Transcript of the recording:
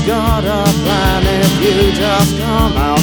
got a plan if you just come out